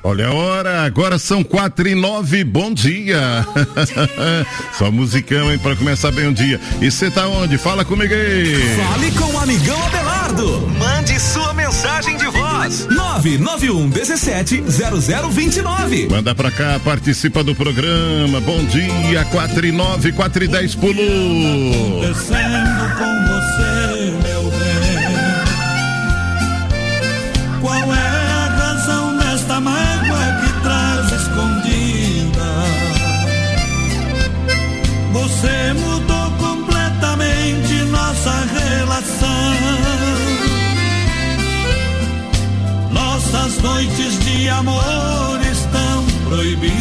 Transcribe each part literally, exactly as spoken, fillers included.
Olha a hora, agora são quatro e nove, bom dia. Bom dia. Só musicão, hein, pra começar bem o dia. E você tá onde? Fala comigo aí. Fale com o amigão Abelardo. Mande sua mensagem de voz. nove nove um um sete zero zero dois nove. Manda pra cá, participa do programa. Bom dia, quatro e nove, quatro e dez pulou. Acontecendo com você, meu bem. Qual é a razão desta mágoa que traz escondida? Você mudou completamente nossa relação. Nossas noites de amor estão proibidas.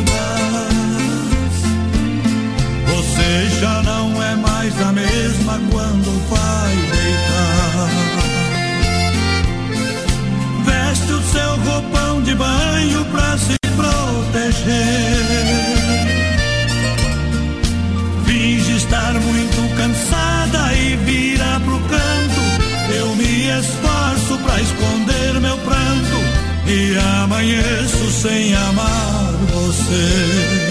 Você já não é mais a mesma quando vai deitar. Veste o seu roupão de banho pra se proteger. Finge estar muito cansada e vira pro canto. Eu me esforço pra esconder meu pranto e amanheço sem amar você.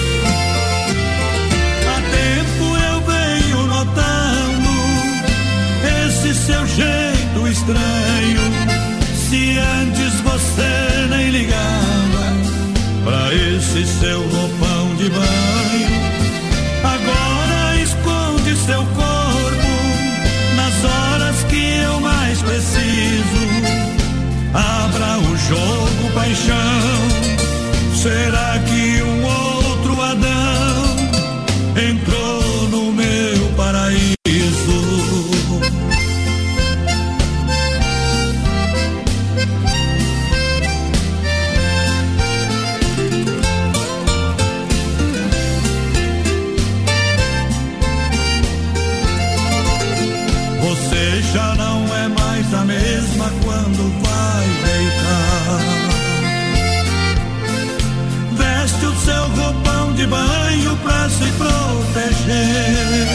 Há tempo eu venho notando esse seu jeito estranho. Se antes você nem ligava pra esse seu roupão de banho, agora esconde seu corpo nas horas que eu mais preciso. Abra o jogo, paixão. Será que um outro Adão entrou no meu paraíso? Você já não é mais a mesma quando vai deitar. Veste o seu roupão de banho pra se proteger.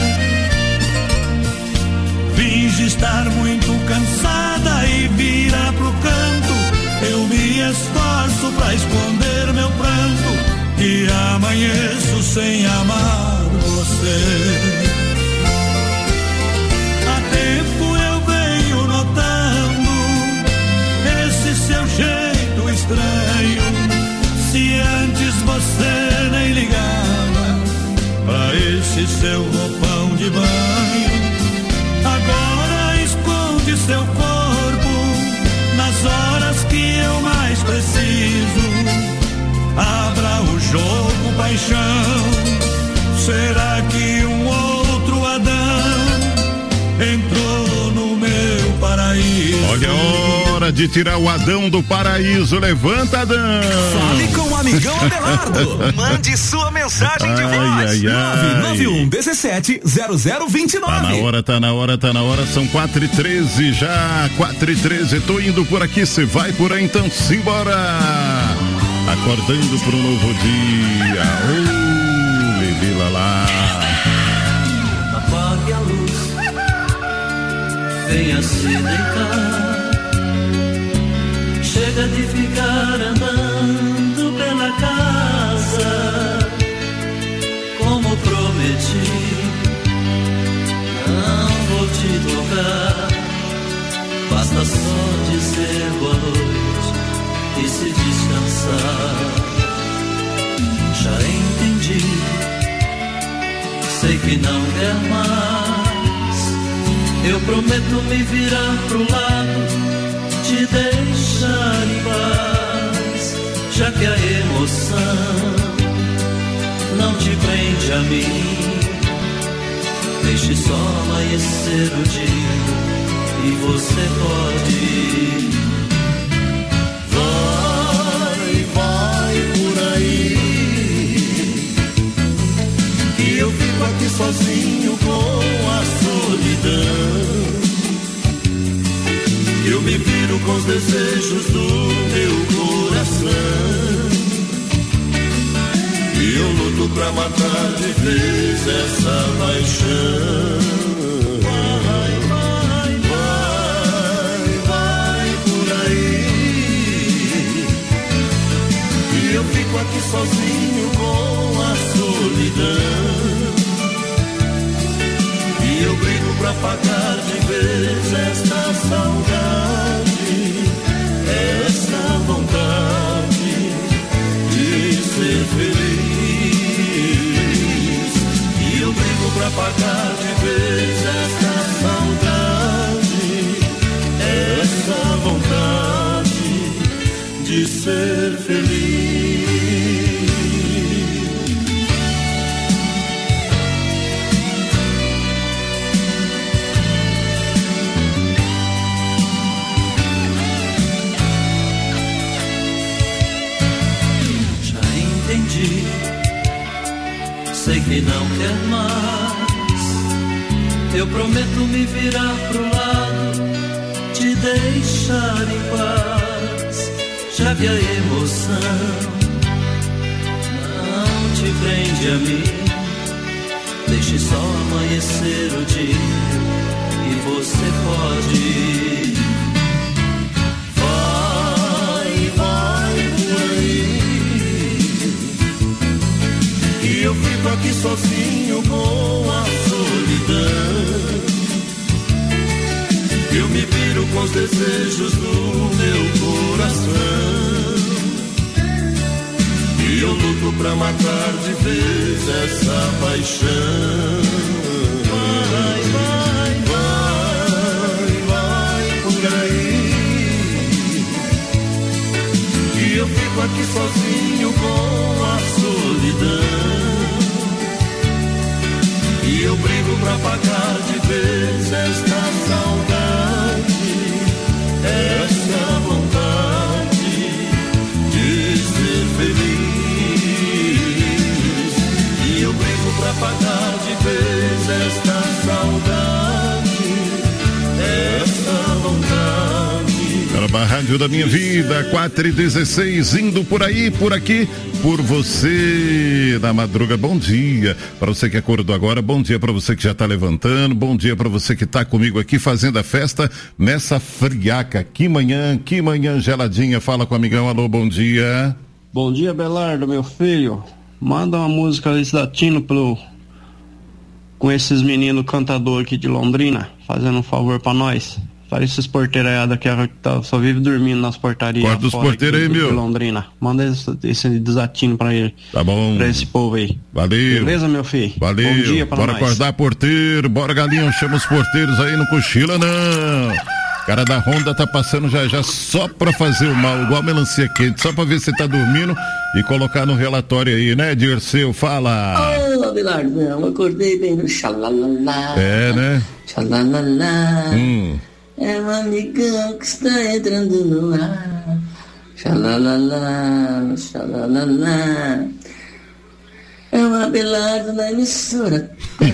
Finge estar muito cansada e vira pro canto. Eu me esforço pra esconder meu pranto e amanheço sem amar você. Tempo eu venho notando esse seu jeito estranho. Se antes você nem ligava pra esse seu roupão de banho, agora esconde seu corpo nas horas que eu mais preciso. Abra o jogo, paixão. Será que um outro Adão entrou no meu paraíso? Olha a hora de tirar o Adão do paraíso. Levanta, Adão. Fale com o amigão Abelardo. Mande sua mensagem de ai, voz. ai, ai. nove nove um um sete zero zero dois nove. Tá na hora, tá na hora, tá na hora. São quatro e treze já. quatro e treze. Tô indo por aqui. Você vai por aí, então simbora. Acordando pro novo dia. Oh, Lili Lalá. Apague a luz, venha se deitar. Chega de ficar andando pela casa. Como prometi, não vou te tocar. Basta só dizer boa noite e se descansar. Já entendi, sei que não quer mais. Eu prometo me virar pro lado, te deixar em paz. Já que a emoção não te prende a mim, deixe só amanhecer o dia e você pode ir. Vai, vai por aí, que eu fico aqui sozinho com a solidão. Eu me viro com os desejos do meu coração, e eu luto pra matar de vez essa paixão. Vai, vai, vai, vai por aí, sozinho com a solidão. E eu brigo pra pagar de vez esta saudade, esta vontade de ser feliz. E eu brigo pra pagar de vez esta saudade, esta vontade de ser feliz. Sei que não quer mais. Eu prometo me virar pro lado, te deixar em paz, já que a emoção não te prende a mim. Deixe só amanhecer o dia e você pode ir. Vai, vai por aí. E eu fico aqui sozinho com a solidão. Eu me viro com os desejos do meu coração. E eu luto pra matar de vez essa paixão. Vai, vai, vai, vai por aí. E eu fico aqui sozinho com a solidão. E eu brigo pra pagar de vez esta saudade, esta vontade de ser feliz. E eu brigo pra pagar de vez esta saudade, esta vontade. Para a rádio da minha vida, quatro e dezesseis, indo por aí, por aqui, por você na madruga. Bom dia para você que acordou agora, bom dia para você que já está levantando, bom dia para você que está comigo aqui fazendo a festa nessa friaca. Que manhã, que manhã geladinha. Fala com o amigão, alô, bom dia. Bom dia, Belardo, meu filho. Manda uma música latino pro com esses meninos cantadores aqui de Londrina, fazendo um favor para nós. Parece esses porteiraiados que tá, só vive dormindo nas portarias. Corta os porteiros aí, meu. De Londrina. Manda esse, esse desatino pra ele. Tá bom. Pra esse povo aí. Valeu. Beleza, meu filho? Valeu. Bom dia pra Bora nós. acordar porteiro. Bora, galinha. Chama os porteiros aí, não cochila, não. O cara da Honda tá passando já já só pra fazer o mal, igual melancia quente, só pra ver se tá dormindo e colocar no relatório aí, né, Dirceu? Fala. Ô, Abelardo, eu acordei bem no xalalala. É, né? Xalalala. Hum. É um amigão que está entrando no ar. Xalalala, xalalala. É um Abelardo na emissora.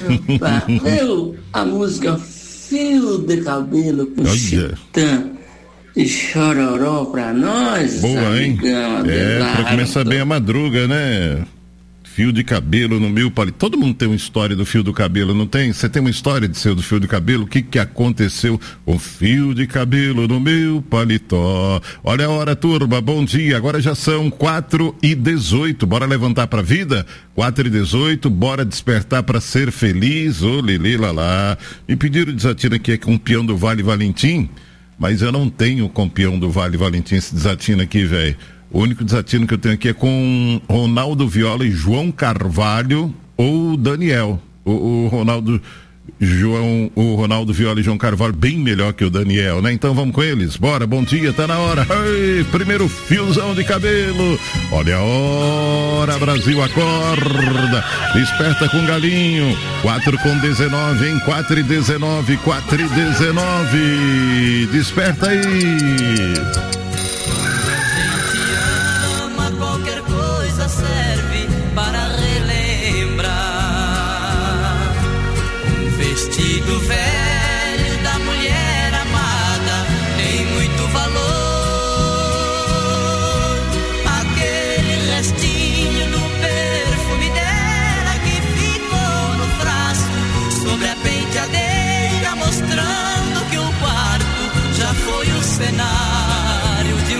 Eu, a música Fio de Cabelo com Chitã e Chororó pra nós. Boa, amigão, hein? Abelardo. É, pra começar bem a madruga, né? Fio de cabelo no meu paletó. Todo mundo tem uma história do fio do cabelo, não tem? Você tem uma história de seu do fio do cabelo? O que que aconteceu? O fio de cabelo no meu paletó. Olha a hora, turma. Bom dia. Agora já são quatro e dezoito. Bora levantar pra vida? quatro e dezoito. Bora despertar pra ser feliz. Ô, Lili, lalá. Me pediram desatino aqui é com o peão do Vale Valentim, mas eu não tenho com o peão do Vale Valentim esse desatino aqui, velho. O único desatino que eu tenho aqui é com Ronaldo Viola e João Carvalho ou Daniel. O, o Ronaldo João, o Ronaldo Viola e João Carvalho bem melhor que o Daniel, né? Então vamos com eles. Bora, bom dia, tá na hora. Ei, primeiro fiozão de cabelo. Olha a hora, Brasil, acorda. Desperta com galinho. quatro com dezenove, hein? quatro e dezenove, quatro e dezenove. Desperta aí. Serve para relembrar um vestido velho da mulher amada tem muito valor. Aquele restinho do perfume dela que ficou no frasco sobre a penteadeira, mostrando que o quarto já foi o cenário de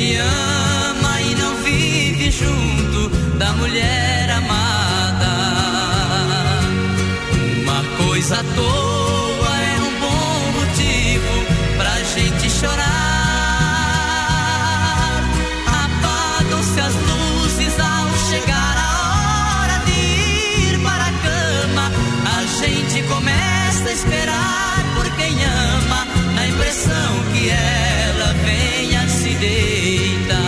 que ama e não vive junto da mulher amada. Uma coisa à toa é um bom motivo pra gente chorar. Apagam-se as luzes ao chegar a hora de ir para a cama. A gente começa a esperar por quem ama, na impressão que ela venha se deitar.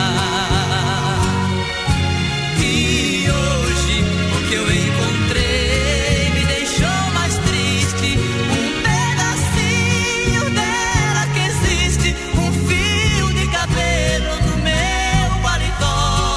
E hoje o que eu encontrei me deixou mais triste. Um pedacinho dela que existe, um fio de cabelo no meu paletó.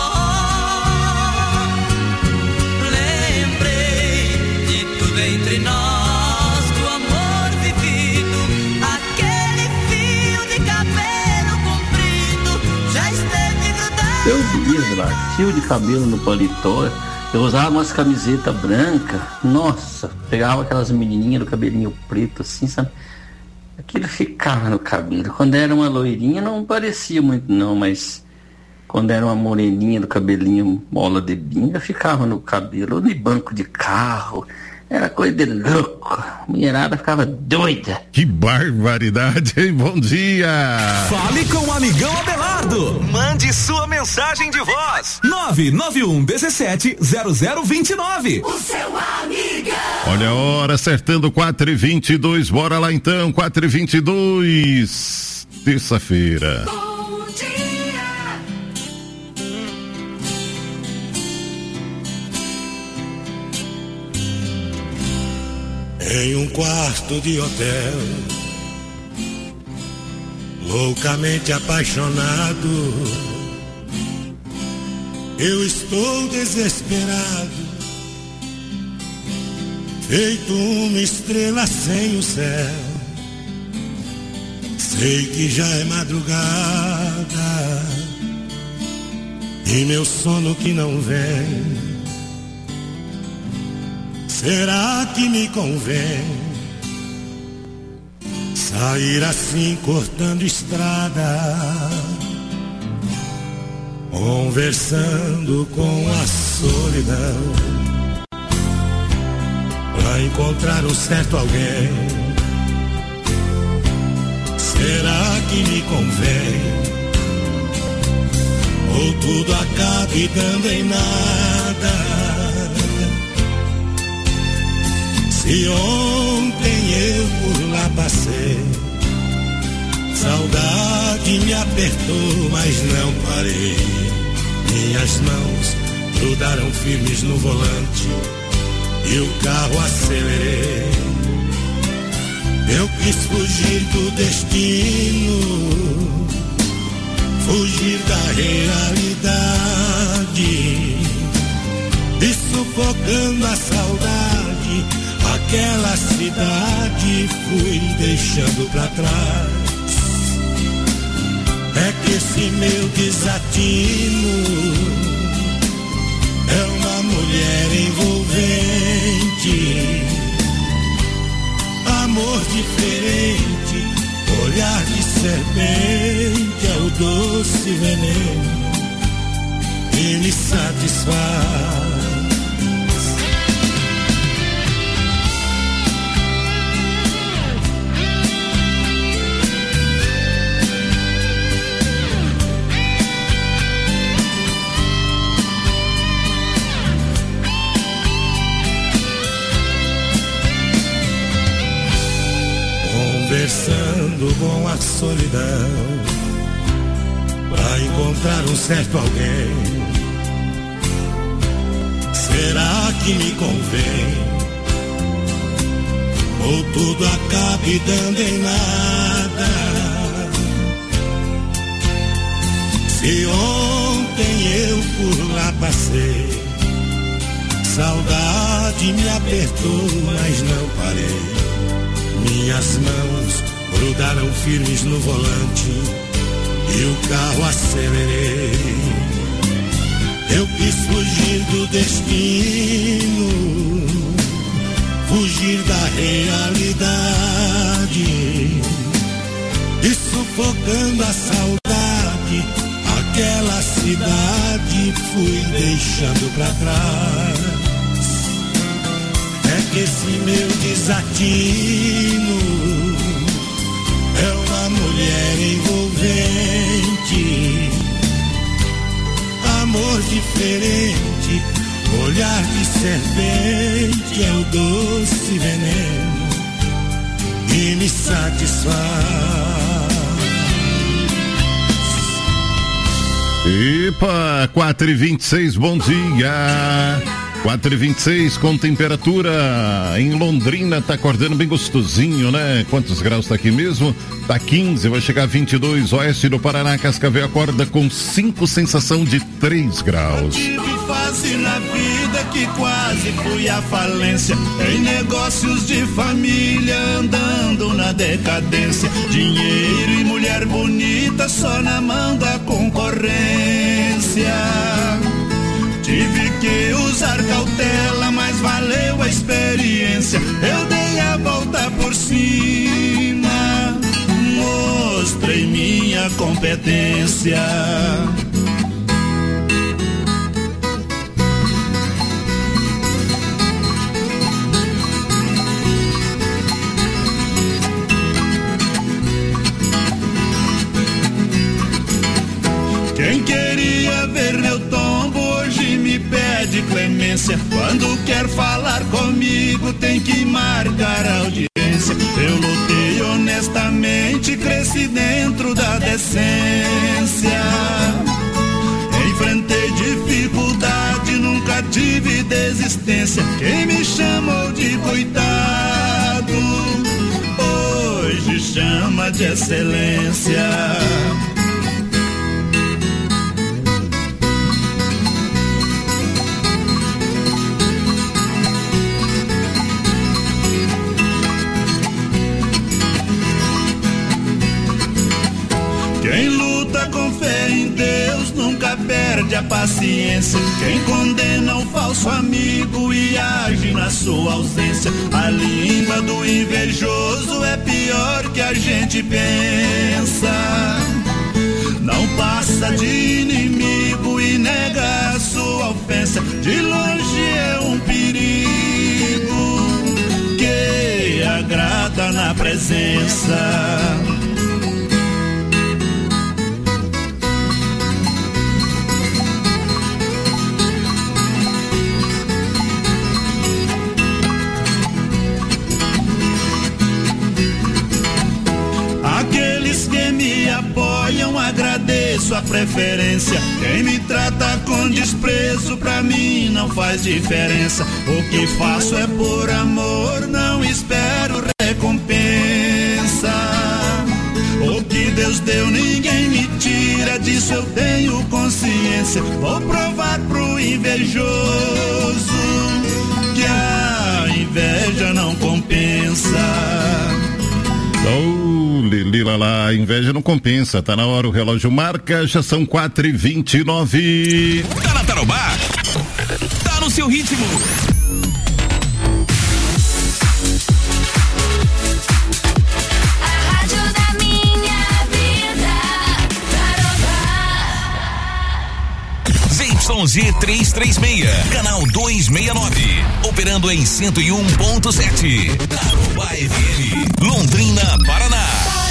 Lembrei de tudo entre nós, do amor vivido. Aquele fio de cabelo comprido já esteve grudado. Eu vi lá, fio de cabelo no paletó. Eu usava umas camisetas brancas. Nossa, pegava aquelas menininhas do cabelinho preto assim, sabe? Aquilo ficava no cabelo. Quando era uma loirinha não parecia muito não, mas quando era uma moreninha do cabelinho mola de binga, ficava no cabelo, ou no banco de carro. Era coisa de louco. A mulherada ficava doida. Que barbaridade, hein? Bom dia! Fale com o amigão Abelardo. Mande sua mensagem de voz. nove nove um um sete zero zero dois nove. O seu amigão. Olha a hora, acertando quatro e vinte e dois. Bora lá então, quatro e vinte e dois. Terça-feira. Bom dia. Em um quarto de hotel, loucamente apaixonado, eu estou desesperado, feito uma estrela sem o céu. Sei que já é madrugada e meu sono que não vem. Será que me convém sair assim cortando estrada, conversando com a solidão, pra encontrar um certo alguém? Será que me convém? Ou tudo acabe dando em nada? Se ontem eu por lá passei, saudade me apertou, mas não parei. Minhas mãos grudaram firmes no volante e o carro acelerei. Eu quis fugir do destino, fugir da realidade, e sufocando a saudade, aquela cidade fui deixando pra trás. É que esse meu desatino é uma mulher envolvente, amor diferente, olhar de serpente, é o doce veneno que me satisfaz. Conversando com a solidão, pra encontrar um certo alguém. Será que me convém? Ou tudo acabe dando em nada? Se ontem eu por lá passei, saudade me apertou, mas não parei. Minhas mãos grudaram firmes no volante e o carro acelerei. Eu quis fugir do destino, fugir da realidade, e sufocando a saudade, fui deixando pra trás. É que esse meu desatino é uma mulher envolvente, amor diferente, olhar de serpente é o doce veneno que me satisfaz. Epa, quatro e vinte e seis, bom dia. quatro e vinte e seis com temperatura em Londrina, tá acordando bem gostosinho, né? Quantos graus tá aqui mesmo? Tá quinze, vai chegar a vinte e dois. Oeste do Paraná, Cascavel acorda com cinco, sensação de três graus. Eu tive fase na vida que quase fui à falência, em negócios de família andando na decadência, dinheiro e mulher bonita só na mão da concorrência. Tive que usar cautela, mas valeu a experiência. Eu dei a volta por cima, mostrei minha competência. Quem queria ver meu tombo hoje me pede clemência. Quando quer falar comigo tem que marcar a audiência. Eu lutei honestamente, cresci dentro da decência. Enfrentei dificuldade, nunca tive desistência. Quem me chamou de coitado hoje chama de excelência. Quem luta com fé em Deus nunca perde a paciência. Quem condena um falso amigo e age na sua ausência. A língua do invejoso é pior que a gente pensa. Não passa de inimigo e nega a sua ofensa. De longe é um perigo que agrada na presença. Agradeço a preferência. Quem me trata com desprezo pra mim não faz diferença. O que faço é por amor, não espero recompensa. O que Deus deu ninguém me tira, disso eu tenho consciência. Vou provar pro invejoso que a inveja não compensa. Oh, Lili lá, inveja não compensa, tá na hora, o relógio marca, já são quatro e vinte e nove. Tá na Tarobá? Tá no seu ritmo. A rádio da minha vida, Tarobá. Z Y Z trezentos e trinta e seis, canal duzentos e sessenta e nove, operando em cento e um ponto sete. Tarobá F M, Londrina, Paraná.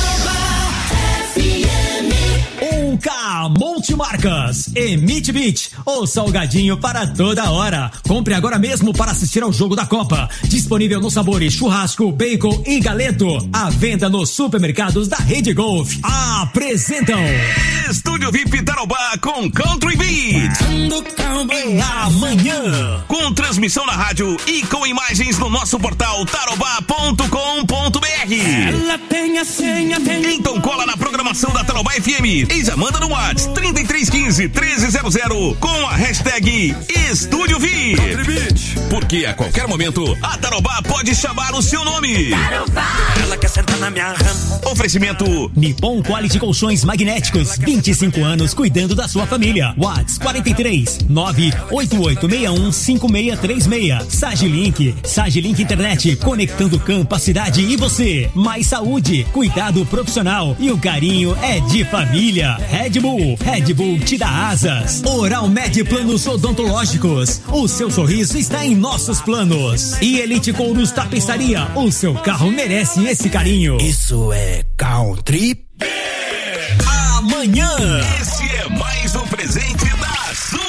Um K Multimarcas, Emite Beat, o salgadinho para toda hora. Compre agora mesmo para assistir ao jogo da Copa. Disponível nos sabores churrasco, bacon e galeto. À venda nos supermercados da Rede Golf. Apresentam Estúdio V I P Tarobá com Country Beat. Em amanhã, com transmissão na rádio e com imagens no nosso portal tarobá ponto com ponto b r. Ela tem a senha, tem... Então cola na programação da Tarobá F M e já manda no WhatsApp trinta e três quinze, treze zero zero com a hashtag Estúdio V I P. Porque a qualquer momento a Tarobá pode chamar o seu nome. Tarobá. Ela quer sentar na minha rama. Oferecimento Nippon Quality Colchões Magnéticos, vinte e cinco anos cuidando da sua família. WhatsApp quarenta e três, nove oito oito seis um, cinco seis três seis. Sagilink, Sagilink Internet, conectando campo, a cidade e você. Mais saúde, cuidado profissional e o carinho é de família. Red Bull. Bull, Red Bull te dá asas. Oral Med Planos Odontológicos, o seu sorriso está em nossos planos. E Elite Couros Tapeçaria, o seu carro merece esse carinho. Isso é Country. Amanhã. Esse é mais um presente da sua.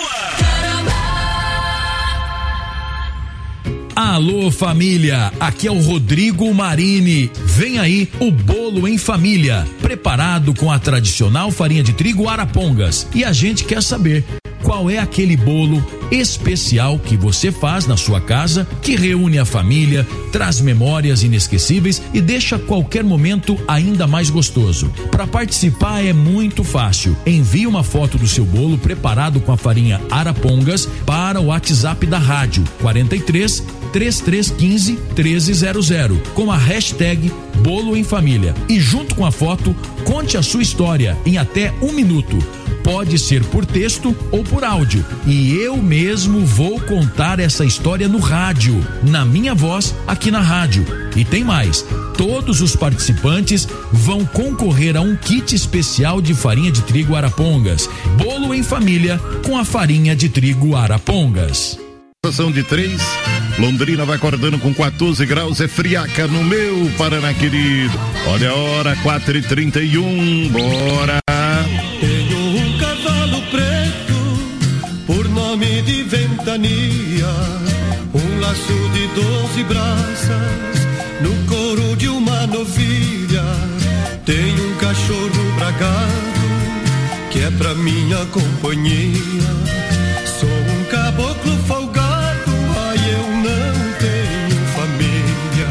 Alô família, aqui é o Rodrigo Marini. Vem aí o bolo em família, preparado com a tradicional farinha de trigo Arapongas. E a gente quer saber qual é aquele bolo especial que você faz na sua casa, que reúne a família, traz memórias inesquecíveis e deixa qualquer momento ainda mais gostoso. Para participar é muito fácil. Envie uma foto do seu bolo preparado com a farinha Arapongas para o WhatsApp da rádio quarenta e três, trinta e três quinze, treze zero zero com a hashtag Bolo em Família. E junto com a foto, conte a sua história em até um minuto. Pode ser por texto ou por áudio. E eu mesmo vou contar essa história no rádio, na minha voz, aqui na rádio. E tem mais, todos os participantes vão concorrer a um kit especial de farinha de trigo Arapongas. Bolo em família com a farinha de trigo Arapongas. São de três, Londrina vai acordando com quatorze graus, é friaca no meu Paraná querido. Olha a hora, quatro e trinta e um, bora. Tenho um cavalo preto, por nome de Ventania, um laço de doze braças, no couro de uma novilha. Tenho um cachorro bragado, que é pra minha companhia. Sou um caboclo folgado, ai eu não tenho família.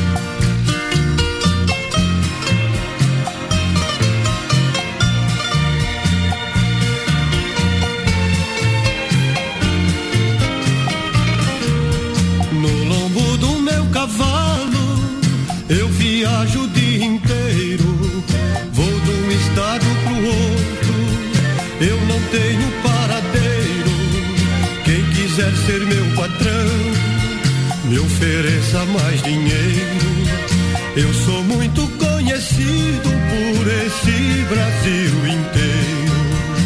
No lombo do meu cavalo, eu viajo o dia inteiro. Vou de um estado pro outro, eu não tenho paradeiro. Quem quiser ser meu patrão, me ofereça mais dinheiro. Eu sou muito conhecido por esse Brasil inteiro.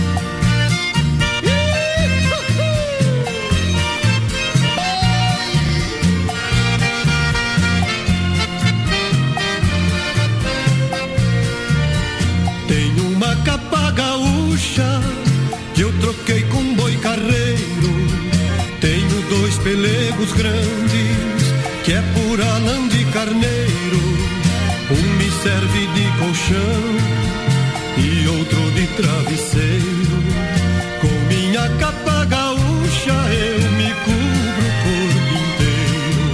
Tenho uma capa gaúcha que eu troquei com um boi carreiro. Tenho dois pelegos grandes, que é pura lã de carneiro. Um me serve de colchão e outro de travesseiro. Com minha capa gaúcha eu me cubro o corpo inteiro.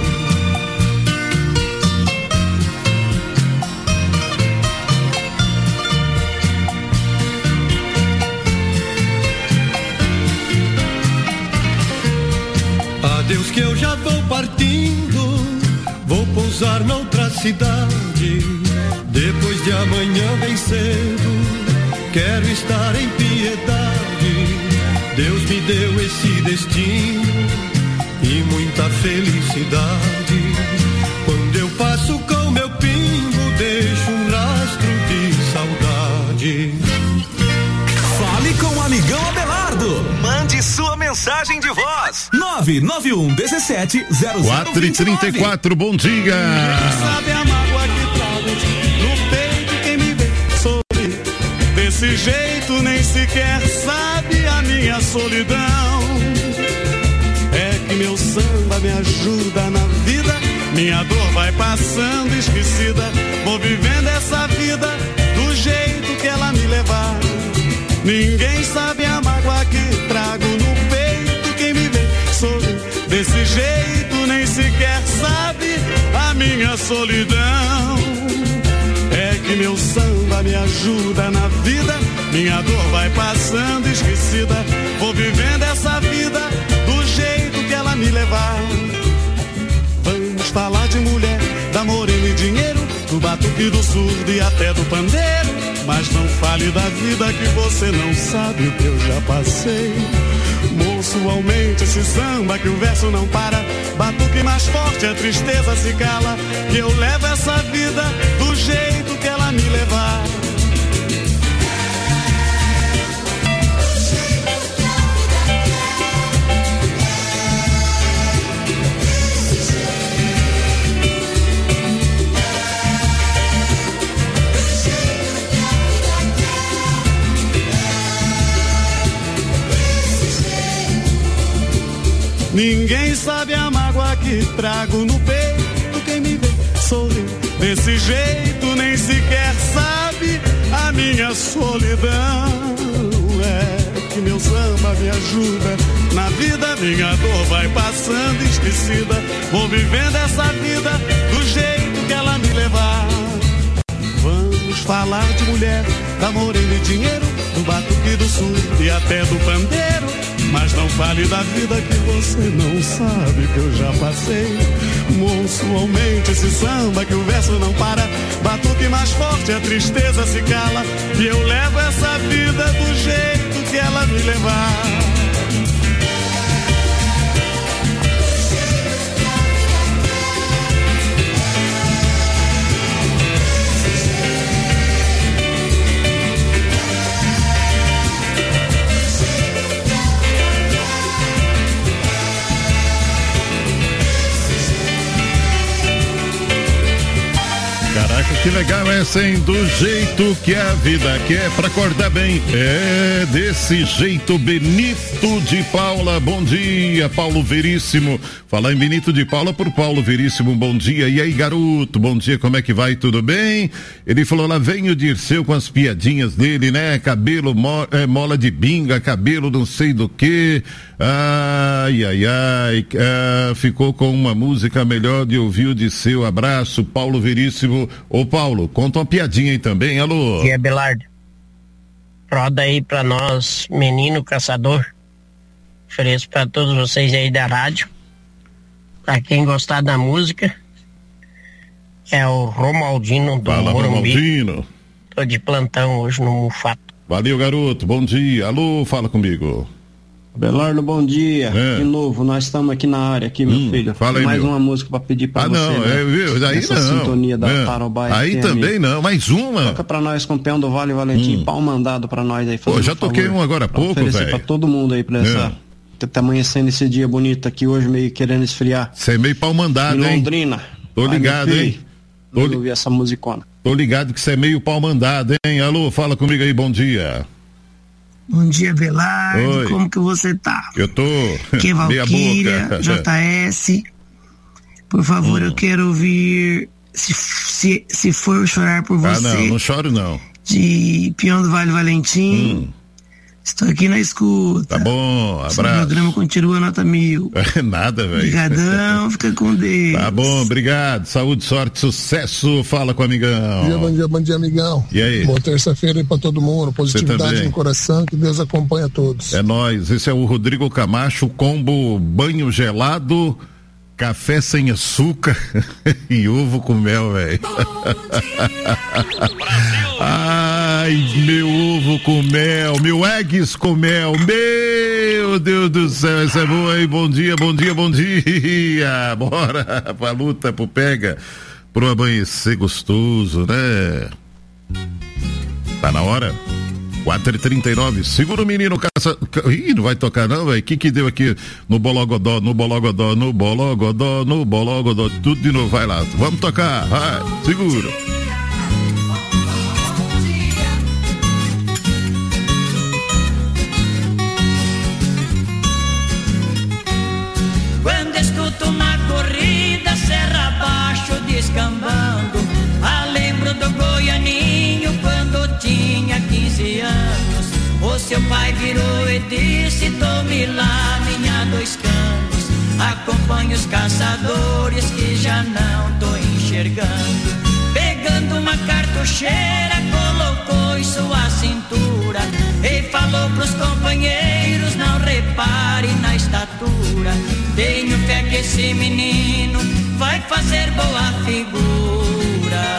Adeus que eu já vou partindo, vou pousar noutra cidade. Depois de amanhã bem cedo, quero estar em Piedade. Deus me deu esse destino e muita felicidade. Quando eu passo com meu pingo, deixo um rastro de saudade. Fale com o amigão Abelardo. Mande sua mensagem de voz. nove nove um um sete zero zero quatro e trinta e quatro, bom dia. Sabe a mágoa que trago no peito, quem me vê sorrir desse jeito nem sequer sabe a minha solidão. É que meu samba me ajuda na vida, minha dor vai passando esquecida. Vou vivendo essa vida do jeito que ela me levar. Ninguém sabe a mágoa que trago no peito, quem me vê sorrir desse jeito nem sequer sabe a minha solidão. É que meu samba me ajuda na vida, minha dor vai passando esquecida. Vou vivendo essa vida do jeito que ela me levar. Vamos falar de mulher, da morena e dinheiro, do batuque, do surdo e até do pandeiro. Mas não fale da vida que você não sabe o que eu já passei. Moço, aumente esse samba que o verso não para. Batuque mais forte, a tristeza se cala. Que eu levo essa vida do jeito que ela me levar. Ninguém sabe a mágoa que trago no peito. Quem me vê sorrir desse jeito nem sequer sabe a minha solidão. É que meu samba me ajuda na vida, minha dor vai passando esquecida. Vou vivendo essa vida do jeito que ela me levar. Vamos falar de mulher, da morena e dinheiro, do batuque do sul e até do pandeiro. Mas não fale da vida que você não sabe que eu já passei. Moço, aumente esse samba que o verso não para. Batuque mais forte, a tristeza se cala. E eu levo essa vida do jeito que ela me levar. Caraca, que legal essa, hein? Do jeito que a vida quer pra acordar bem. É desse jeito, Benito de Paula. Bom dia, Paulo Veríssimo. Falar em Benito de Paula por Paulo Veríssimo. Bom dia. E aí, garoto? Bom dia, como é que vai? Tudo bem? Ele falou lá, vem o Dirceu com as piadinhas dele, né? Cabelo mo, é, mola de binga, cabelo não sei do que. Ai, ai, ai. Ah, ficou com uma música melhor de ouvir o Dirceu. Abraço, Paulo Veríssimo. Ô Paulo, conta uma piadinha aí também, alô? Bom dia, Belardo. Roda aí pra nós, menino caçador. Ofereço pra todos vocês aí da rádio. Pra quem gostar da música, é o Romaldino do Fala, Morumbi. Romaldino. Tô de plantão hoje no Mufato. Valeu, garoto, bom dia. Alô, fala comigo. Belardo, bom dia. É. De novo, nós estamos aqui na área, aqui, meu hum, filho. Fala aí, mais meu. uma música pra pedir pra ah, você. não, né? é, viu? Aí Essa não. sintonia da é. Tarobá. Aí também não, mais uma. Toca pra nós com o Peão do Vale Valentim, hum. pau mandado pra nós aí. Pô, já toquei um agora há pouco, velho. Pra todo mundo aí, pra essa. É. Tá amanhecendo esse dia bonito aqui hoje, meio querendo esfriar. Você é meio pau mandado, em hein? Londrina. Tô ligado, Vai, hein? Tô li... ouvir essa musicona. Tô ligado que você é meio pau mandado, hein? Alô, fala comigo aí, bom dia. Bom dia, Belardo. Oi. Como que você tá? Eu tô. Que é Valquíria, J S. Por favor, hum. eu quero ouvir se, se, se For Chorar por Você. Ah, não, não choro não. De Peão do Vale Valentim. Hum. Estou aqui na escuta. Tá bom, abraço. O programa continua nota mil. Nada, velho. Obrigadão, fica com Deus. Tá bom, obrigado. Saúde, sorte, sucesso. Fala com o amigão. Bom dia, bom dia, bom dia, amigão. E aí? Boa terça-feira aí pra todo mundo. Positividade no coração, que Deus acompanha todos. É nóis. Esse é o Rodrigo Camacho, combo banho gelado, café sem açúcar e ovo com mel, velho. Ai, meu ovo com mel, meu eggs com mel, meu Deus do céu, essa é boa, hein? Bom dia, bom dia, bom dia. Bora pra luta, pro pega, pro amanhecer gostoso, né? Tá na hora? quatro e trinta e nove, segura o menino, caça... Ih, não vai tocar não, velho. O que que deu aqui no Bologodó, no Bologodó, no Bologodó, no Bologodó, tudo de novo, vai lá. Vamos tocar, vai, segura. Quando escuto uma corrida, serra abaixo descambando, ah, lembro do Goianinho quando tinha quinze anos. O seu pai virou e disse: tome lá, minha dois canos, acompanhe os caçadores que já não tô enxergando. Pegando uma cartucheira, colocou em sua cintura e falou pros companheiros: não repare na estatura, tenho fé que esse menino vai fazer boa figura.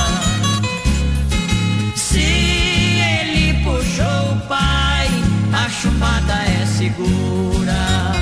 Se ele puxou o pai, a chumbada é segura.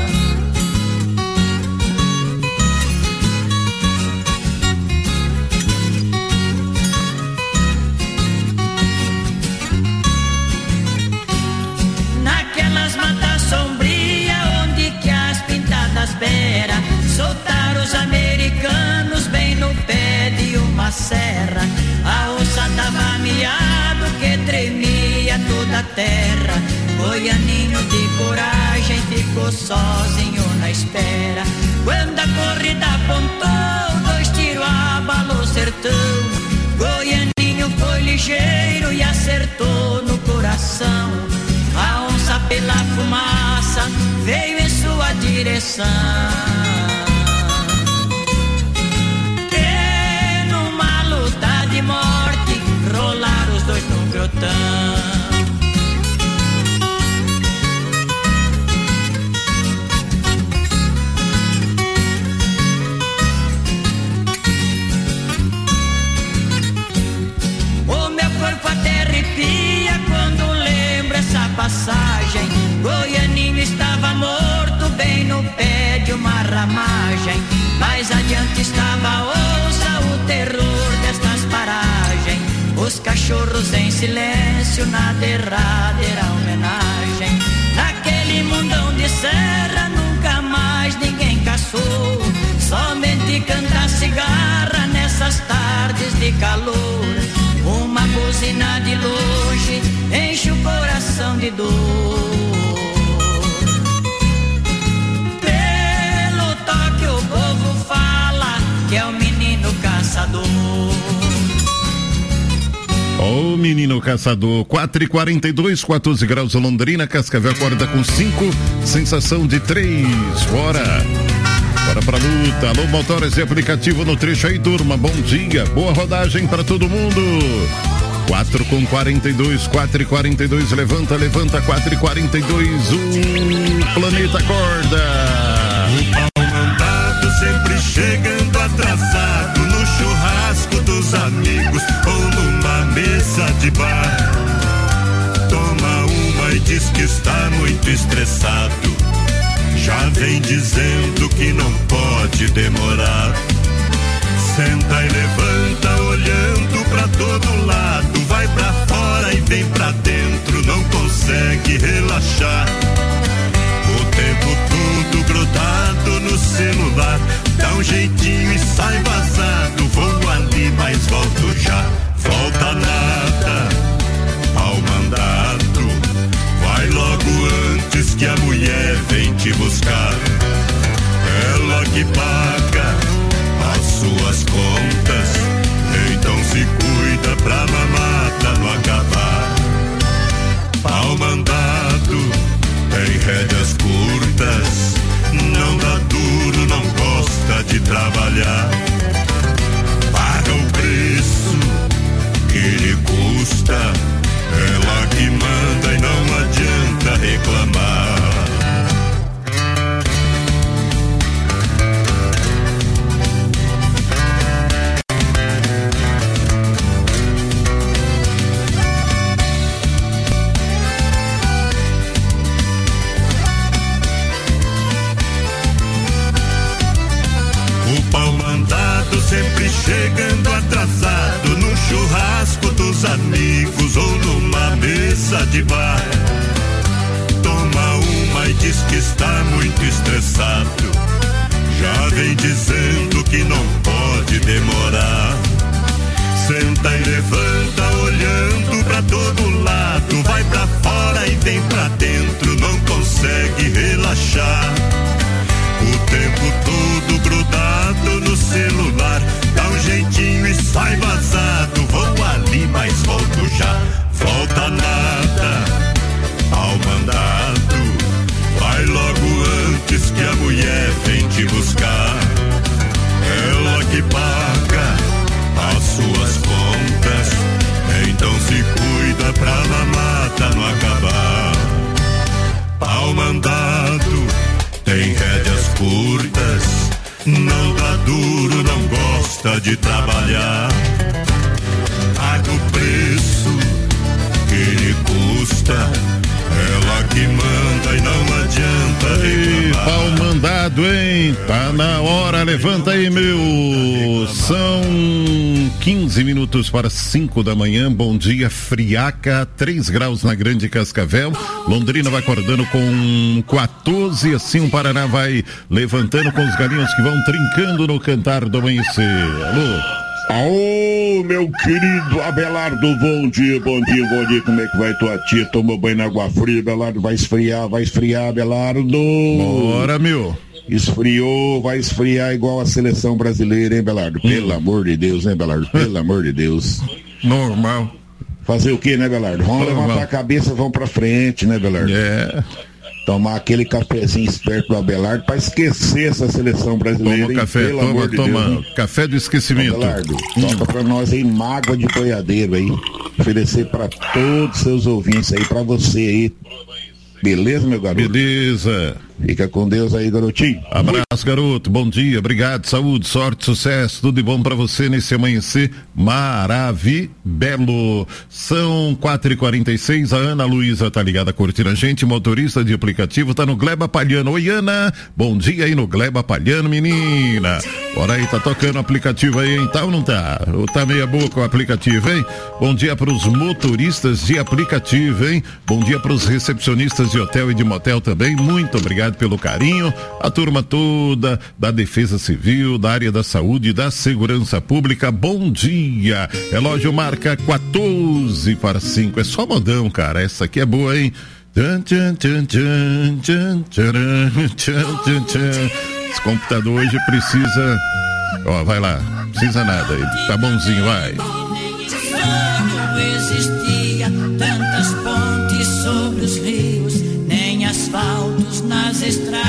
Naquelas matas sombrias onde que as pintadas beira, soltaram os americanos bem no pé de uma serra. A onça tava miado que tremia toda a terra. Goianinho de coragem ficou sozinho na na espera. Quando a corrida apontou, dois tiros abalou o sertão. Goianinho foi ligeiro e acertou no coração. A onça pela fumaça veio em sua direção. E numa luta de morte rolaram os dois num grotão. Quando lembro essa passagem, Goianinho estava morto bem no pé de uma ramagem. Mais adiante estava a onça, o terror destas paragens. Os cachorros em silêncio na derradeira homenagem. Naquele mundão de serra nunca mais ninguém caçou. Somente canta cigarra nessas tardes de calor. Uma buzina de longe enche o coração de dor. Pelo toque o povo fala que é o menino caçador. Ô oh, menino caçador, quatro e quarenta e dois, quatorze graus Londrina, Cascavel acorda com cinco, sensação de três, bora. Bora pra luta, alô motores e aplicativo no trecho aí, turma, bom dia, boa rodagem pra todo mundo. quatro com quarenta e dois, quatro e quarenta e dois, levanta, levanta, quatro e quarenta e dois, um, planeta acorda. O pau mandado sempre chegando atrasado, no churrasco dos amigos ou numa mesa de bar. Toma uma e diz que está muito estressado, já vem dizendo que não pode demorar. Senta e levanta olhando pra todo lado, vai pra fora e vem pra dentro, não consegue relaxar. O tempo todo grudado no celular, dá um jeitinho e sai vazado. Vou ali, mas volto já. Volta nada, ao mandado, vai logo antes que a mulher vem te buscar. Ela que paga as suas contas, então se cuida pra mamata não acabar. Pau mandado tem rédeas curtas, não dá duro, não gosta de trabalhar. Paga o preço que lhe custa, ela que manda e não adianta reclamar. Sempre chegando atrasado, no churrasco dos amigos ou numa mesa de bar. Toma uma e diz que está muito estressado, já vem dizendo que não pode demorar. Senta e levanta olhando pra todo lado, vai pra fora e vem pra dentro, não consegue relaxar. O tempo todo grudado no celular, dá um jeitinho e sai vazado. Vou ali, mas volto já. Volta nada, ao mandado, vai logo antes que a mulher vem te buscar. Ela que paga as suas contas, então se cuida pra mamata não acabar. Pau mandado tem rédeas curtas, não dá duro, não gosta de trabalhar. Paga o preço que lhe custa, ela que manda e não adianta reclamar. Pau mandado, hein? Tá na hora, levanta aí, meu. São quinze minutos para cinco da manhã. Bom dia, friaca, três graus na Grande Cascavel. Londrina vai acordando com quatorze, assim o Paraná vai levantando com os galinhos que vão trincando no cantar do amanhecer. Alô? Ô, meu querido Abelardo, bom dia, bom dia, bom dia, como é que vai tua tia? Tomou banho na água fria, Abelardo, vai esfriar, vai esfriar, Abelardo. Bora, meu. Esfriou, vai esfriar igual a seleção brasileira, hein, Belardo? Hum. Pelo amor de Deus, hein, Belardo? Pelo amor de Deus. Normal. Fazer o que, né, Belardo? Vamos Normal. levantar a cabeça, vamos pra frente, né, Belardo? É. Tomar aquele cafezinho esperto do Abelardo pra esquecer essa seleção brasileira. Toma café, pelo toma, amor de toma. Deus, café do esquecimento. Abelardo, hum. toca pra nós aí, mágoa de boiadeiro aí. Oferecer pra todos os seus ouvintes aí, pra você aí. Beleza, meu garoto? Beleza. Fica com Deus aí, garotinho. Abraço, garoto. Bom dia, obrigado. Saúde, sorte, sucesso. Tudo de bom pra você nesse amanhecer maravilhoso. São quatro e quarenta e seis. A Ana Luísa tá ligada curtindo a gente. Motorista de aplicativo tá no Gleba Palhano. Oi, Ana. Bom dia aí no Gleba Palhano, menina. Bora aí, tá tocando o aplicativo aí, hein? Tá ou não tá? Ou tá meia boca o aplicativo, hein? Bom dia pros motoristas de aplicativo, hein? Bom dia pros recepcionistas de hotel e de motel também. Muito obrigado pelo carinho, a turma toda da Defesa Civil, da área da saúde e da segurança pública. Bom dia, relógio marca quatorze para cinco, é só modão, cara, essa aqui é boa, hein? Esse computador hoje precisa, ó, vai lá, precisa nada, tá bonzinho, vai. Não existia tantas pontes sobre os rios, nem asfaltos nas estradas.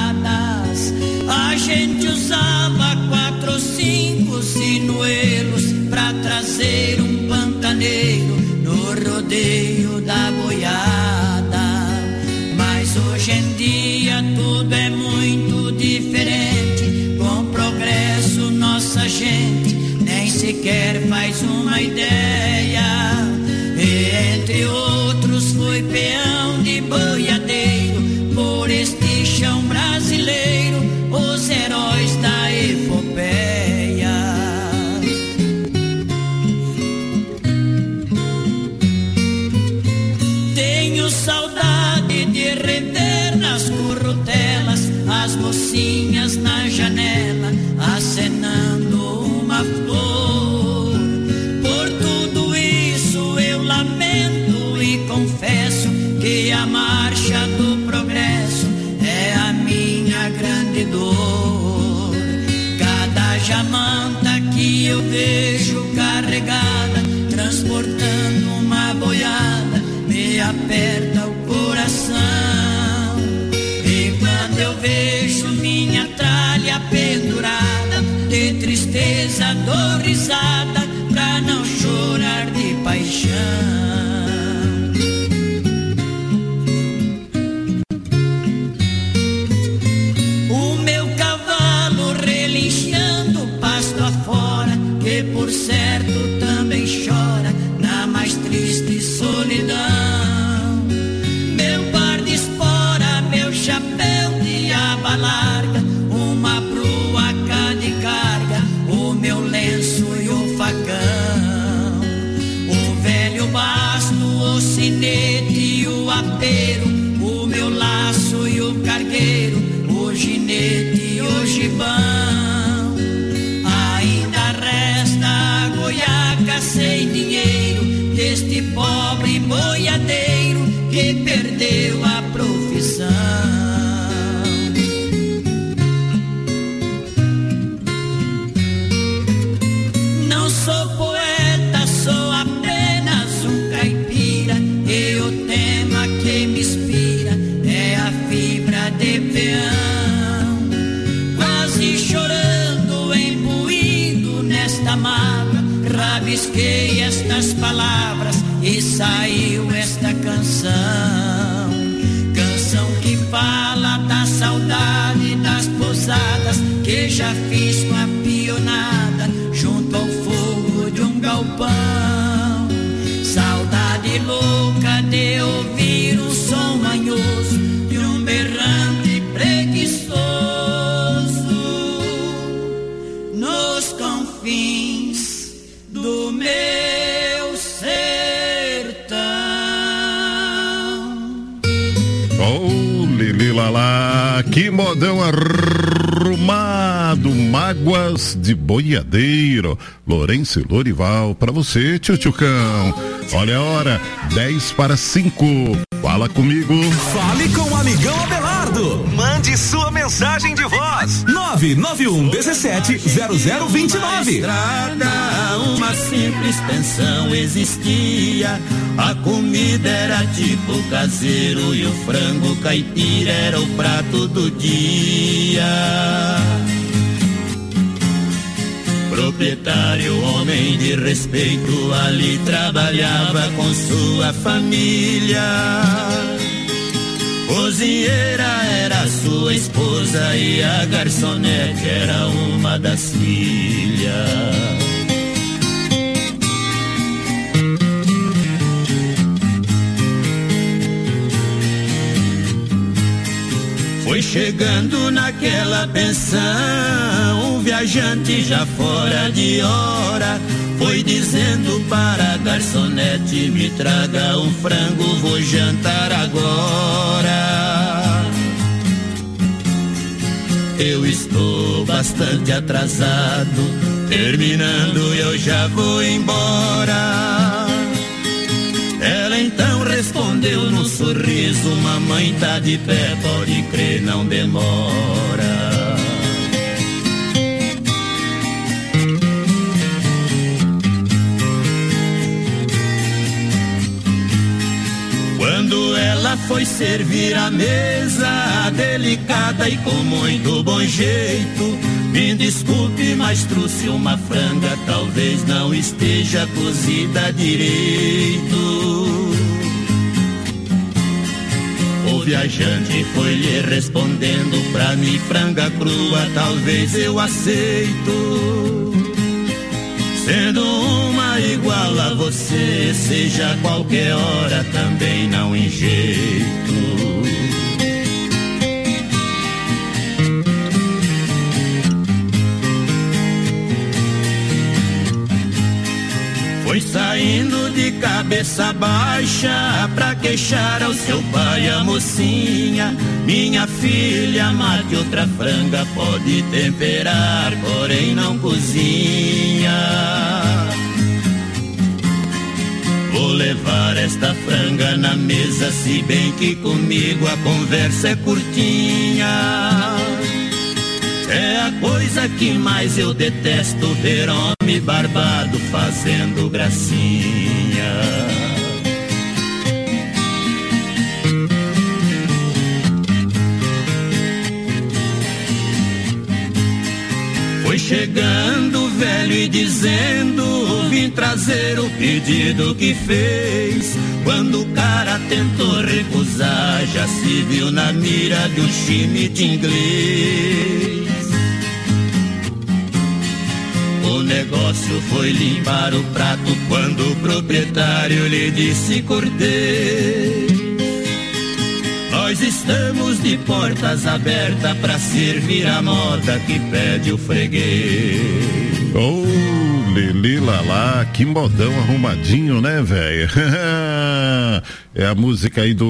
A gente usava quatro ou cinco sinuelos pra trazer um pantaneiro no rodeio da boiada. Mas hoje em dia tudo é muito diferente. Com progresso nossa gente nem sequer faz uma ideia. E entre outros fui peão de boiadeiro por este chão brasileiro, os heróis da epopeia. Tenho saudade de rever nas currutelas as mocinhas na janela acenando uma flor. Por tudo isso eu lamento e confesso que a marcha do progresso é a minha grande dor. Cada jamanta que eu vejo carregada, transportando uma boiada, me aperta o coração. E quando eu vejo minha tralha pendurada, de tristeza dou risada pra não chorar de paixão. Por certo também chora na mais triste solidão. Meu par de espora, meu chapéu de aba larga, uma proa cá de carga, o meu lenço e o facão, o velho basto, o sinete e o apeiro, o meu laço e o cargueiro, o ginete e o gibão. Sem dinheiro deste pobre boiadeiro que perdeu a profissão. Não sou poeta, sou apenas um caipira, e o tema que me inspira é a fibra de peão. Quase chorando, imbuído nesta mágoa, rabisquei estas palavras e saiu esta canção. Canção que fala da saudade das pousadas que já fiz com a pionada junto ao fogo de um galpão. Saudade louca de ouvir um som manhoso de um berrante preguiçoso nos confins do meu sertão. Oh, Lili Lalá, que modão arrumado, mágoas de boiadeiro. Lourenço e Lorival, pra você, tchutchucão. Olha a hora, dez para cinco. Fala comigo. Fale com o amigão Abelardo. Eduardo. Mande sua mensagem de voz. nove nove um dezessete zero zero vinte e nove. Estrada, uma simples pensão existia. A comida era tipo caseiro e o frango caipira era o prato do dia. Proprietário, homem de respeito, ali trabalhava com sua família. Cozinheira era sua esposa e a garçonete era uma das filhas. Foi chegando naquela pensão, um viajante já fora de hora. Foi dizendo para a garçonete, me traga um frango, vou jantar agora. Eu estou bastante atrasado, terminando eu já vou embora. Ela então respondeu num sorriso, mamãe tá de pé, pode crer, não demora. Quando ela foi servir a mesa, delicada e com muito bom jeito, me desculpe, mas trouxe uma franga, talvez não esteja cozida direito. O viajante foi lhe respondendo, pra mim franga crua talvez eu aceito. Sendo uma igual a você, seja qualquer hora, também não em jeito. Foi saindo de cabeça baixa pra queixar ao seu pai a mocinha. Minha filha, mate outra franga, pode temperar, porém não cozinha. Vou levar esta franga na mesa, se bem que comigo a conversa é curtinha. É a coisa que mais eu detesto, ver homem barbado fazendo gracinha. Foi chegando o velho e dizendo, vim trazer o pedido que fez. Quando o cara tentou recusar, já se viu na mira de um chimite inglês. O negócio foi limpar o prato quando o proprietário lhe disse cortês. Nós estamos de portas abertas pra servir a moda que pede o freguês. Oh, Lili Lalá, que modão arrumadinho, né, velho? É a música aí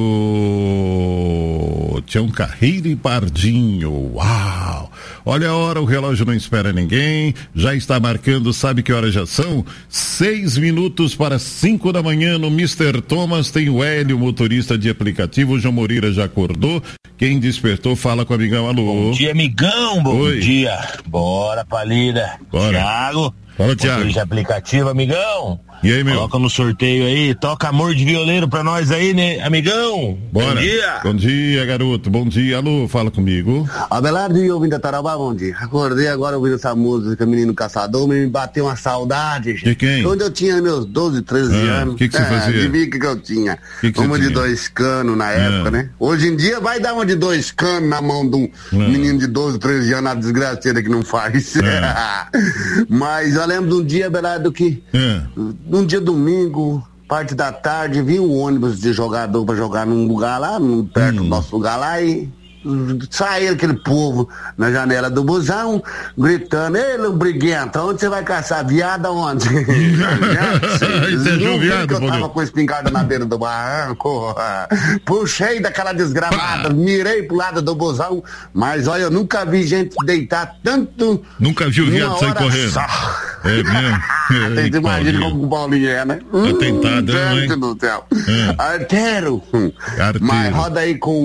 do Tião Carreiro e Pardinho. Uau! Olha a hora, o relógio não espera ninguém, já está marcando, sabe que horas já são? Seis minutos para cinco da manhã no mister Thomas, tem o Hélio, motorista de aplicativo, o João Moreira já acordou, quem despertou fala com o amigão, alô. Bom dia, amigão, bom Oi. dia, bora palida. Bora. Thiago, fala, Thiago. motorista de aplicativo, amigão. E aí, meu? Coloca no sorteio aí, toca Amor de Violeiro pra nós aí, né, amigão? Bora. Bom dia. Bom dia, garoto, bom dia, alô, fala comigo. Abelardo e ouvindo a Tarobá, bom dia. Acordei agora ouvindo essa música, Menino Caçador, me bateu uma saudade, gente. De quem? Quando eu tinha meus doze, treze Ah, anos. que que você é, fazia? Adivinha o que que eu tinha? Que que uma você de tinha? dois canos na época, Ah. né? Hoje em dia vai dar uma de dois canos na mão de um Ah. menino de doze, treze anos, a desgraceira que não faz. Ah. Mas eu lembro de um dia, Abelardo, que Ah. num dia domingo, parte da tarde, vi um ônibus de jogador pra jogar num lugar lá, num- perto Hum. do nosso lugar lá, e saiu aquele povo na janela do busão, gritando, ei, lombriguento, onde você vai caçar? Viado aonde? Você achou Não viram viado, que eu tava Boninho? com a espingarda na beira do barranco, puxei daquela desgramada, mirei pro lado do busão, mas olha, eu nunca vi gente deitar tanto. Nunca viu numa viado sair hora correndo. só. É mesmo? Vocês Ei, imaginam Paulinho. como o Paulinho é, né? Atentadão, Hum, hein? gente do céu. É. Arteiro. Hum. Arteiro. Mas roda aí com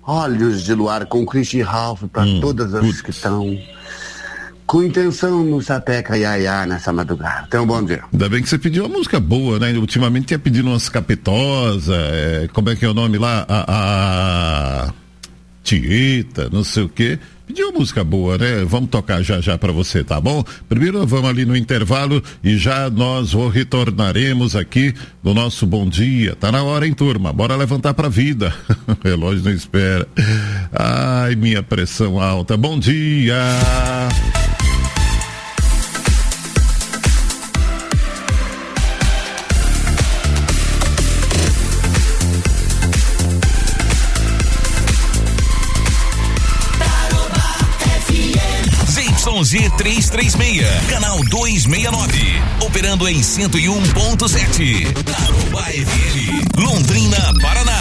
Olhos de Luar com Christian Ralph para hum, todas as putz. que estão com intenção no Sapeca Iaiá nessa madrugada. Então, bom dia. Ainda bem que você pediu uma música boa, né? Ultimamente tinha pedido umas capetosas, é, como é que é o nome lá? A, a Tieta, não sei o quê. Pediu uma música boa, né? Vamos tocar já já pra você, tá bom? Primeiro vamos ali no intervalo e já nós retornaremos aqui no nosso Bom Dia. Tá na hora, hein, turma? Bora levantar pra vida. O relógio não espera. Ai, minha pressão alta. Bom dia! Z trezentos e trinta e seis, canal duzentos e sessenta e nove, operando em cento e um ponto sete. Tarobá F M, Londrina, Paraná.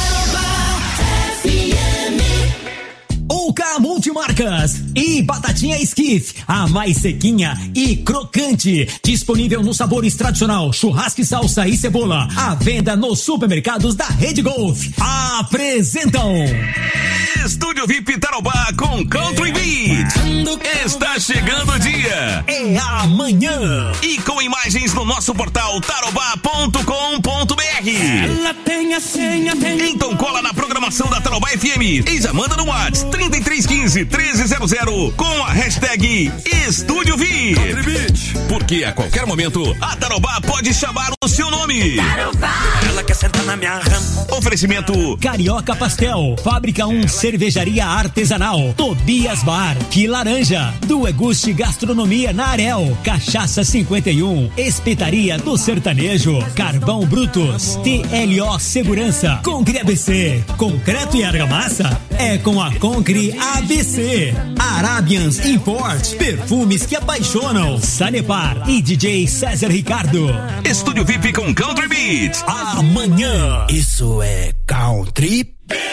Ouca Multimarcas e Batatinha Skiff, a mais sequinha e crocante, disponível nos sabores tradicional, churrasco e salsa e cebola, à venda nos supermercados da Rede Golf. Apresentam Estúdio V I P Tarobá com Country Beat. Está chegando o dia. É amanhã. E com imagens no nosso portal tarobá ponto com ponto b r. Ela tem a senha, tem... Então cola na programação da Tarobá F M e já manda no WhatsApp trinta e três quinze, treze zero zero com a hashtag Estúdio V I P. Porque a qualquer momento a Tarobá pode chamar o seu nome. Tarobá. Ela quer sentar na minha rama. Oferecimento Carioca Pastel, Fábrica um Cervejaria Artesanal, Tobias Bar, Que Laranja, do Eguste Gastronomia na Arel, Cachaça cinquenta e um, Espetaria do Sertanejo, Carvão Brutos, T L O Segurança, Concre A B C, concreto e argamassa, é com a Concre A B C, Arabians Import, perfumes que apaixonam, Sanepar e D J César Ricardo. Estúdio V I P com Country Beat. Amanhã. Isso é Country.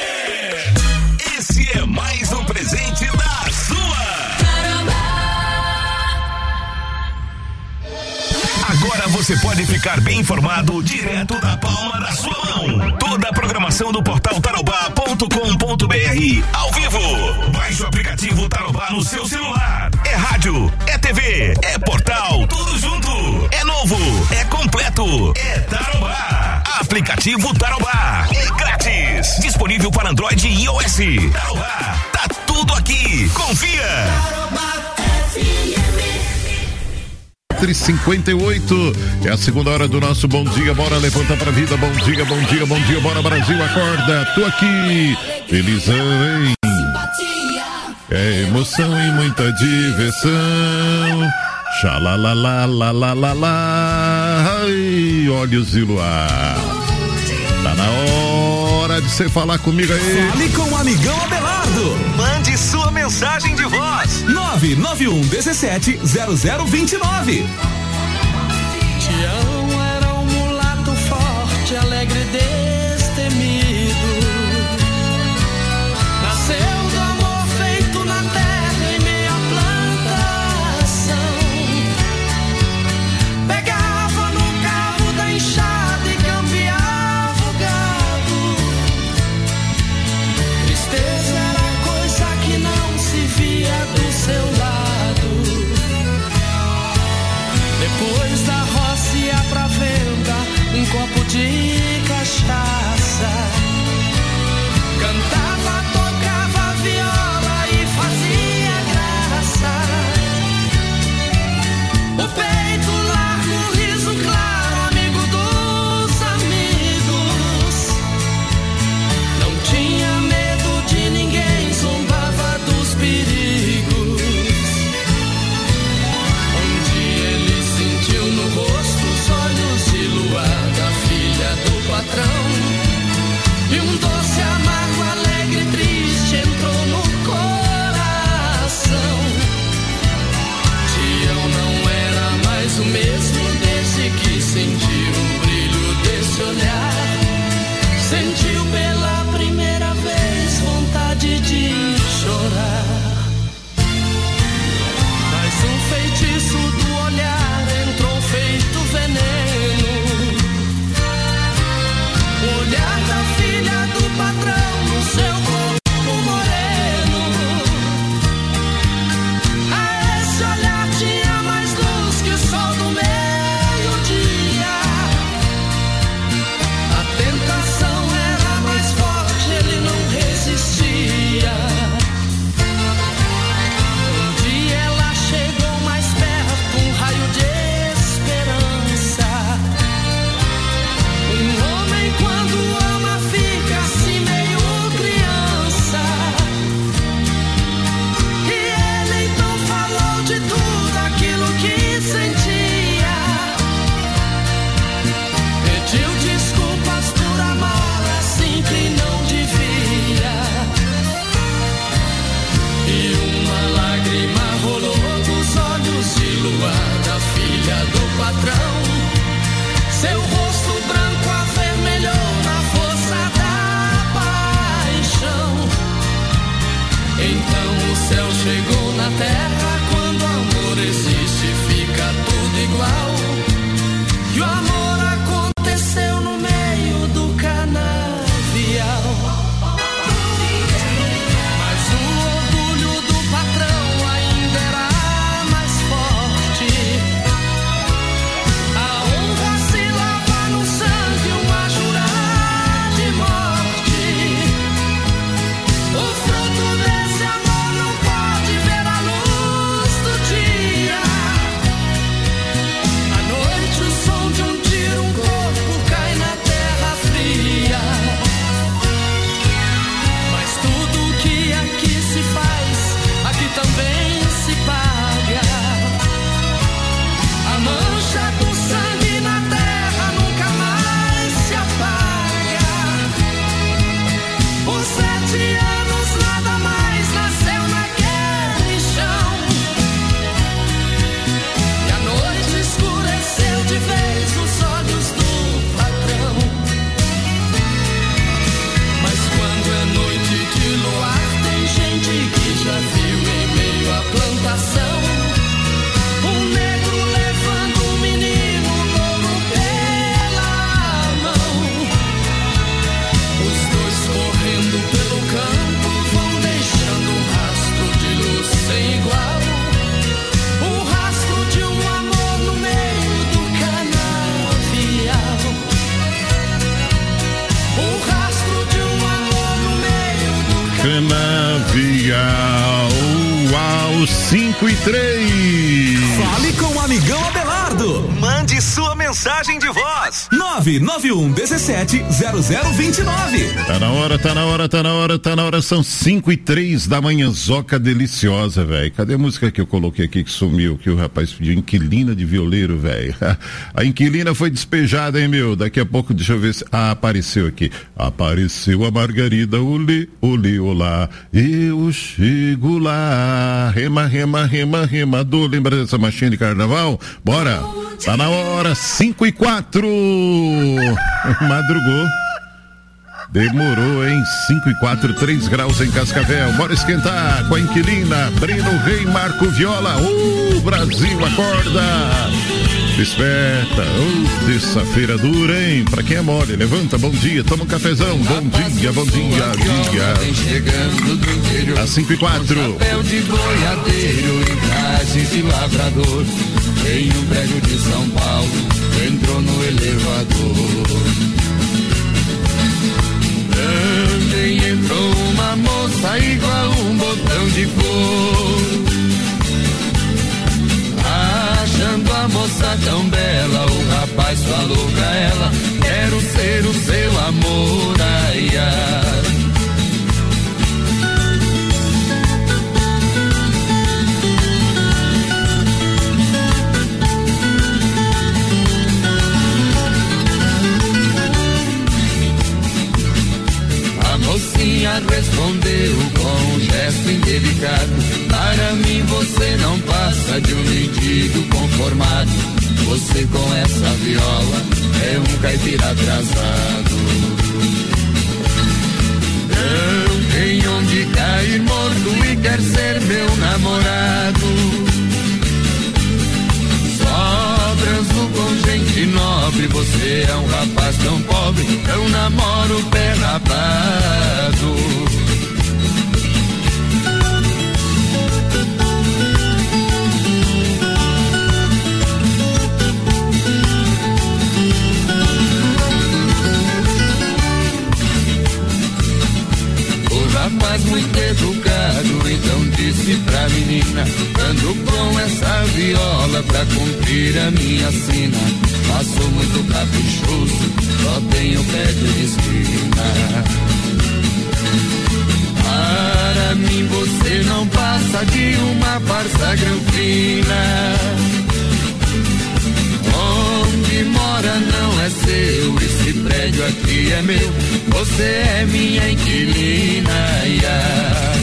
Esse é mais um presente da sua. Agora você pode ficar bem informado direto da palma da sua mão. Toda a programação do portal tarobá ponto com ponto b r ao vivo. Baixe o aplicativo Tarobá no seu celular. É rádio, é T V, é portal, tudo junto. É novo, é completo, é Tarobá. Aplicativo Tarobá, é grátis. Disponível para Android e iOS. Tarobá, tá tudo aqui. Confia. Tarobá F M. cinquenta e oito, é a segunda hora do nosso Bom Dia, bora levanta pra vida, bom dia, bom dia, bom dia, bora Brasil, acorda, tô aqui, felizão, hein? É emoção e muita diversão, xalalalalalalala, ai, olhos de luar, tá na hora de você falar comigo aí. Fale com o amigão Abelardo, mande sua mensagem de voz, nove nove um dezessete zero zero vinte e nove. Tião era um mulato forte, alegre e destemido. Nasceu do amor feito na terra em meia plantação. Pegava no cabo da enxada e cambiava o gado. Tristeza era coisa que não se via do seu lado. Depois da roça ia pra venda um copo de cachaça. Cantava, tocava viola e fazia graça. O peito largo, o riso claro, amigo dos amigos. Não tinha medo de ninguém, zombava dos perigos. Um dia ele sentiu no rosto os olhos de luar da filha do patrão. terra, quando o amor existe, fica tudo igual. E o amor aconteceu no meio do canavial. Mas o orgulho do patrão ainda era mais forte. A honra se lava no sangue, uma jurar de morte. O fruto desse amor não pode ver a luz do dia. À noite o som de um tiro, um corpo cai na terra fria. Mas tudo que aqui se faz, aqui também se paga. A mancha do sangue na terra nunca mais se apaga. Por sete anos nada mais nasceu naquele chão. E a noite escureceu de vez os olhos do patrão. Mas quando é noite de luar, tem gente que já viu em meio à plantação um negro levando um menino louro pela mão. Os dois correndo pelo campo vão deixando um rastro de luz sem igual. O rastro de um amor no meio do canavial. O rastro de um amor no meio do Canavial. Uau, cinco e três. Fale com o amigão Abelardo. Mande sua mensagem de voz. nove nove um dezessete zero zero vinte e nove. Tá na hora, tá na hora, tá na hora, tá na hora. São cinco e três da manhã, zoca deliciosa, velho. Cadê a música que eu coloquei aqui que sumiu? Que o rapaz pediu, Inquilina de Violeiro, velho. A inquilina foi despejada, hein, meu? Daqui a pouco, deixa eu ver se. Ah, apareceu aqui. Apareceu a Margarida, olê, olê, olá. Eu chego lá. Rema, rema, rema, remador. Lembra dessa marchinha de carnaval? Bora! Tá na hora, cinco e quatro. Madrugou. Demorou, hein? cinco e quatro, três graus em Cascavel. Bora esquentar com a inquilina. Breno Rei, Marco Viola. Ô, uh, Brasil, acorda! Desperta. Oh, terça-feira dura, hein? Pra quem é mole, levanta, bom dia, toma um cafezão. Bom dia, bom dia, dia. Às cinco e quatro. Chapéu de boiadeiro e trajes de lavrador. Em um prédio de São Paulo, entrou no elevador. Também entrou uma moça igual um botão de cor. Achando a moça tão bela, o rapaz falou pra ela: quero ser o seu amor, ai, ai. A mocinha respondeu com um gesto indelicado: para mim você não passa de um mendigo conformado. Você com essa viola é um caipira atrasado. Não tem onde cair morto e quer ser meu namorado. Só transo com gente nobre, você é um rapaz tão pobre, eu namoro pé rapado. Rapaz muito educado, então disse pra menina: ando com essa viola pra cumprir a minha sina. Mas sou muito caprichoso, só tenho pé de esquina. Para mim você não passa de uma farsa granfina. Onde mora não é seu, esse prédio aqui é meu. Você é minha inquilina, ia.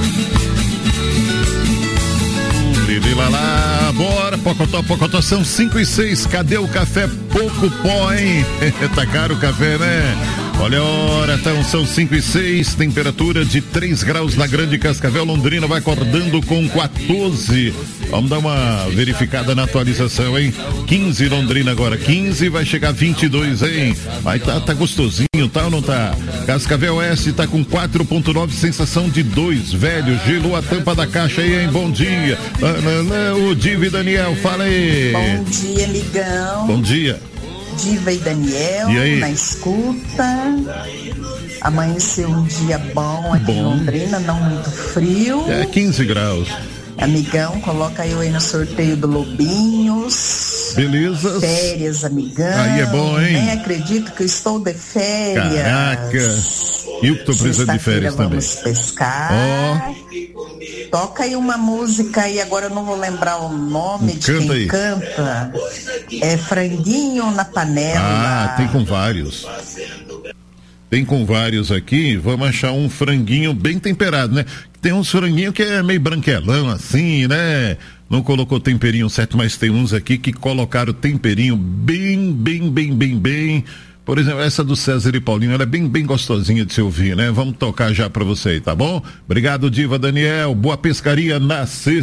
Lili lá, bora, pocotó, pocotó, são cinco e seis. Cadê o café? Pouco pó, hein? Tá caro o café, né? Olha a hora, então são cinco e seis, temperatura de três graus na Grande Cascavel. Londrina vai acordando com quatorze. Vamos dar uma verificada na atualização, hein? quinze Londrina agora, quinze, vai chegar vinte e dois, hein? Vai tá, tá gostosinho, tá ou não tá? Cascavel Oeste tá com quatro ponto nove, sensação de dois, velho, gelou a tampa da caixa aí, hein? Bom dia. O Diva e Daniel, fala aí. Bom dia, amigão. Bom dia. Diva e Daniel, e aí? Na escuta. Amanheceu um dia bom aqui bom. Em Londrina, não muito frio. É, quinze graus. Amigão, coloca eu aí no sorteio do Lobinhos. Beleza. Férias, amigão. Aí é bom, hein? Nem acredito que eu estou de férias. Caraca. Eu que tô precisando de férias também. Vamos pescar. Ó. Oh. Toca aí uma música aí, agora eu não vou lembrar o nome de canta quem aí. Canta. É Franguinho na Panela. Ah, tem com vários. Tem com vários aqui, vamos achar um franguinho bem temperado, né? Tem uns franguinhos que é meio branquelão assim, né? Não colocou temperinho certo, mas tem uns aqui que colocaram temperinho bem, bem, bem, bem, bem. Por exemplo, essa do César e Paulinho, ela é bem, bem gostosinha de se ouvir, né? Vamos tocar já pra você aí, tá bom? Obrigado, Diva Daniel. Boa pescaria na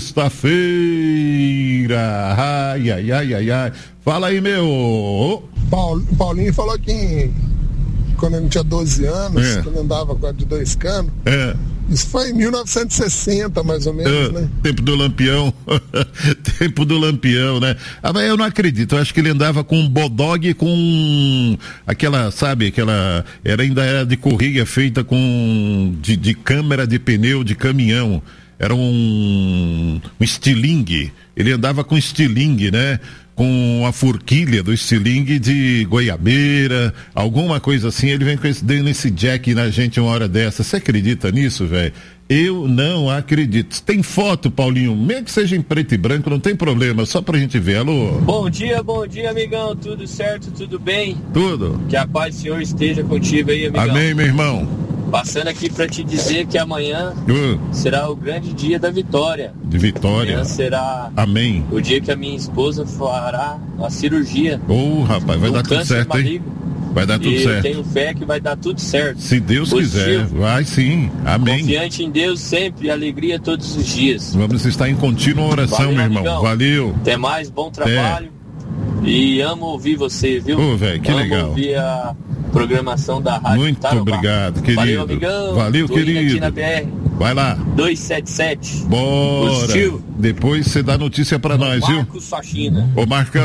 sexta-feira. Ai, ai, ai, ai, ai. Fala aí, meu. Paulo, Paulinho falou que quando ele tinha doze anos, é. Quando andava com a de dois canos. É. Isso foi em mil novecentos e sessenta, mais ou menos, é, né? Tempo do Lampião. Tempo do Lampião, né? Ah, mas eu não acredito. Eu acho que ele andava com um bodog com aquela, sabe, aquela. Era, ainda era de correia feita com. De, de câmera de pneu de caminhão. Era um. Um estilingue. Ele andava com estilingue, né? Com a forquilha do estilingue de goiabeira, alguma coisa assim. Ele vem com esse, dando esse jack na gente uma hora dessa. Você acredita nisso, velho? Eu não acredito. Tem foto, Paulinho, mesmo que seja em preto e branco, não tem problema, só pra gente ver. Alô? Bom dia, bom dia, amigão. Tudo certo, tudo bem? Tudo. Que a paz do Senhor esteja contigo aí, amigão. Amém, meu irmão. Passando aqui pra te dizer que amanhã uh. será o grande dia da vitória. De vitória. Amanhã será Amém. O dia que a minha esposa fará a cirurgia. Ô, oh, rapaz, vai dar tudo certo, maligno. Hein? Vai dar tudo e certo. Eu tenho fé que vai dar tudo certo. Se Deus Positivo. quiser, vai sim. Amém. Confiante em Deus sempre, alegria todos os dias. Vamos estar em contínua oração, Valeu, meu irmão. Amigão. Valeu. Até mais, bom trabalho. É. E amo ouvir você, viu? Ô, velho, que amo legal. Amo ouvir a programação da rádio. Muito Tarobá. Obrigado, querido. Valeu, amigão. Valeu, Tô querido. Aqui na B R. Vai lá. duzentos e setenta e sete. Bora. Positivo. Depois você dá notícia pra nós, Marcos viu? Marcos Faxina. Ô, Marcão.